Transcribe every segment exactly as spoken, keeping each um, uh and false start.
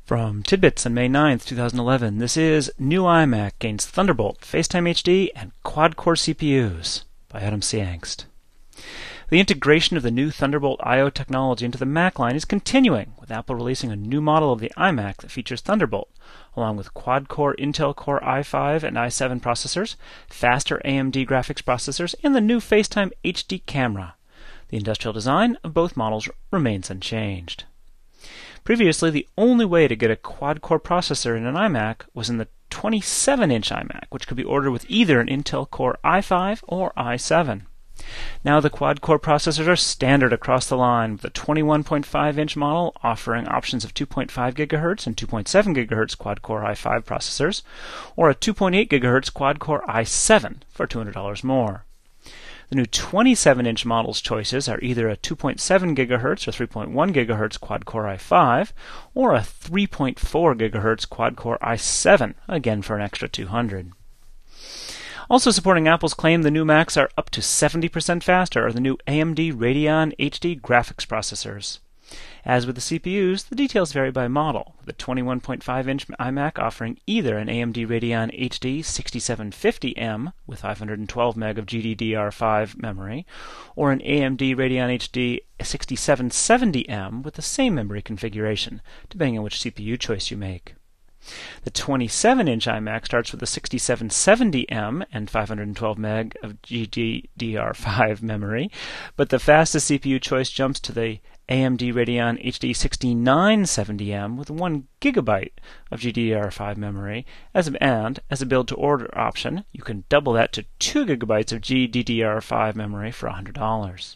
From Tidbits on May ninth, two thousand eleven, this is New iMac Gains Thunderbolt, FaceTime H D, and Quad-Core C P Us by Adam C. Angst. The integration of the new Thunderbolt I O technology into the Mac line is continuing, with Apple releasing a new model of the iMac that features Thunderbolt, along with quad-core Intel Core i five and i seven processors, faster A M D graphics processors, and the new FaceTime H D camera. The industrial design of both models remains unchanged. Previously, the only way to get a quad-core processor in an iMac was in the twenty-seven inch iMac, which could be ordered with either an Intel Core i five or i seven. Now the quad-core processors are standard across the line, with the twenty-one point five inch model offering options of two point five gigahertz and two point seven gigahertz quad-core i five processors, or a two point eight gigahertz quad-core i seven for two hundred dollars more. The new twenty-seven inch model's choices are either a two point seven gigahertz or three point one gigahertz quad-core i five, or a three point four gigahertz quad-core i seven, again for an extra two hundred dollars. Also supporting Apple's claim the new Macs are up to seventy percent faster are the new A M D Radeon H D graphics processors. As with the C P Us, the details vary by model, with the twenty-one point five inch iMac offering either an A M D Radeon H D sixty-seven fifty M with five hundred twelve meg of G D D R five memory, or an A M D Radeon H D sixty-seven seventy M with the same memory configuration, depending on which C P U choice you make. The twenty-seven inch iMac starts with a sixty-seven seventy M and five hundred twelve meg of G D D R five memory, but the fastest C P U choice jumps to the A M D Radeon H D sixty-nine seventy M with one gigabyte of G D D R five memory, as a, and as a build-to-order option, you can double that to two gigabytes of G D D R five memory for one hundred dollars.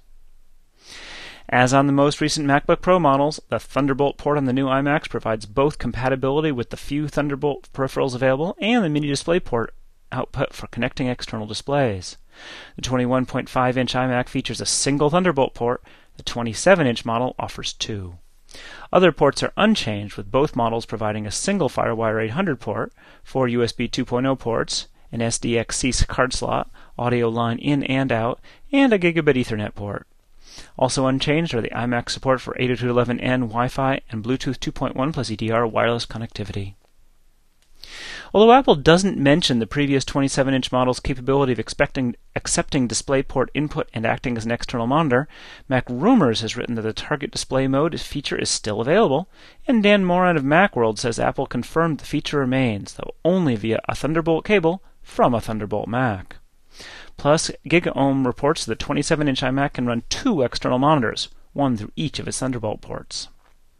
As on the most recent MacBook Pro models, the Thunderbolt port on the new iMacs provides both compatibility with the few Thunderbolt peripherals available and the Mini DisplayPort output for connecting external displays. The twenty-one point five inch iMac features a single Thunderbolt port. The twenty-seven inch model offers two. Other ports are unchanged, with both models providing a single FireWire eight hundred port, four U S B two point oh ports, an S D X C card slot, audio line in and out, and a gigabit Ethernet port. Also unchanged are the iMac support for eight oh two dot eleven n Wi-Fi and Bluetooth two point one plus E D R wireless connectivity. Although Apple doesn't mention the previous twenty-seven inch model's capability of expecting, accepting DisplayPort input and acting as an external monitor, MacRumors has written that the Target Display Mode feature is still available, and Dan Moran of Macworld says Apple confirmed the feature remains, though only via a Thunderbolt cable from a Thunderbolt Mac. Plus, GigaOM reports that the twenty-seven inch iMac can run two external monitors, one through each of its Thunderbolt ports.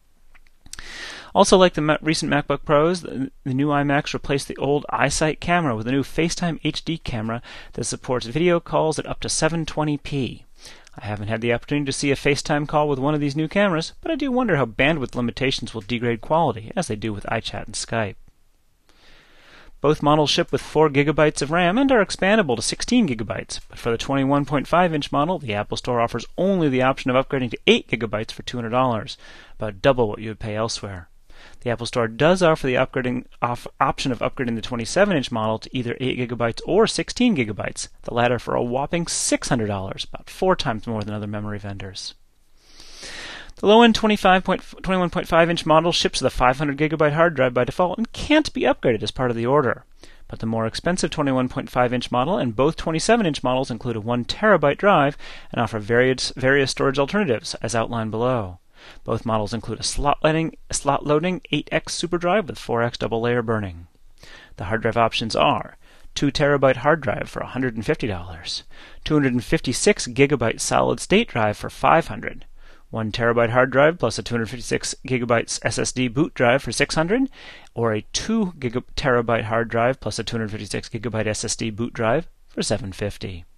Also, like the ma- recent MacBook Pros, the, the new iMacs replace the old iSight camera with a new FaceTime H D camera that supports video calls at up to seven twenty p. I haven't had the opportunity to see a FaceTime call with one of these new cameras, but I do wonder how bandwidth limitations will degrade quality, as they do with iChat and Skype. Both models ship with four gigabytes of RAM and are expandable to sixteen gigabytes, but for the twenty-one point five inch model, the Apple Store offers only the option of upgrading to eight gigabytes for two hundred dollars, about double what you would pay elsewhere. The Apple Store does offer the upgrading off option of upgrading the twenty-seven inch model to either eight gigabytes or sixteen gigabytes, the latter for a whopping six hundred dollars, about four times more than other memory vendors. The low-end twenty-one point five inch model ships with a five hundred gigabyte hard drive by default and can't be upgraded as part of the order. But the more expensive twenty-one point five inch model and both twenty-seven inch models include a one terabyte drive and offer various, various storage alternatives, as outlined below. Both models include a slot loading, slot loading eight x SuperDrive with four x double layer burning. The hard drive options are two terabyte hard drive for one hundred fifty dollars, two hundred fifty-six gigabyte solid state drive for five hundred dollars, one terabyte hard drive plus a two hundred fifty-six gigabyte S S D boot drive for six hundred dollars, or a two terabyte hard drive plus a two hundred fifty-six gigabyte S S D boot drive for seven hundred fifty dollars.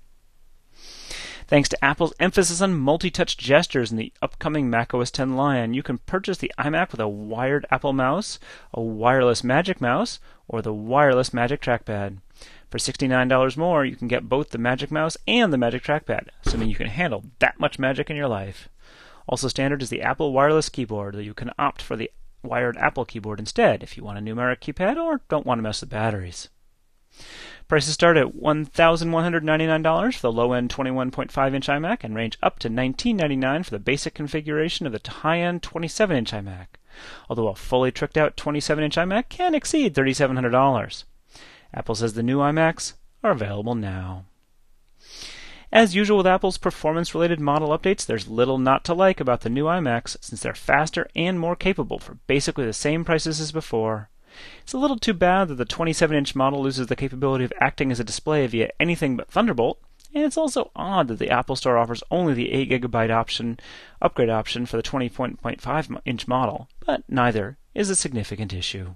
Thanks to Apple's emphasis on multi-touch gestures in the upcoming macOS ten Lion, you can purchase the iMac with a wired Apple mouse, a wireless Magic Mouse, or the wireless Magic Trackpad. For sixty-nine dollars more, you can get both the Magic Mouse and the Magic Trackpad, assuming you can handle that much magic in your life. Also standard is the Apple wireless keyboard, though you can opt for the wired Apple keyboard instead if you want a numeric keypad or don't want to mess with batteries. Prices start at one thousand one hundred ninety-nine dollars for the low-end twenty-one point five inch iMac and range up to nineteen ninety-nine dollars for the basic configuration of the high-end twenty-seven inch iMac. although a fully tricked-out twenty-seven inch iMac can exceed three thousand seven hundred dollars. Apple says the new iMacs are available now. As usual with Apple's performance-related model updates, there's little not to like about the new iMacs since they're faster and more capable for basically the same prices as before. It's a little too bad that the twenty-seven inch model loses the capability of acting as a display via anything but Thunderbolt, and it's also odd that the Apple Store offers only the eight gigabyte option, upgrade option for the twenty point five inch model, but neither is a significant issue.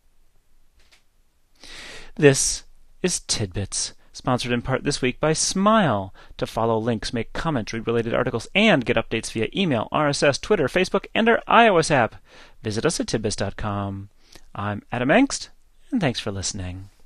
This is Tidbits, sponsored in part this week by Smile. To follow links, make comments, read related articles, and get updates via email, R S S, Twitter, Facebook, and our iOS app, visit us at tidbits dot com. I'm Adam Engst, and thanks for listening.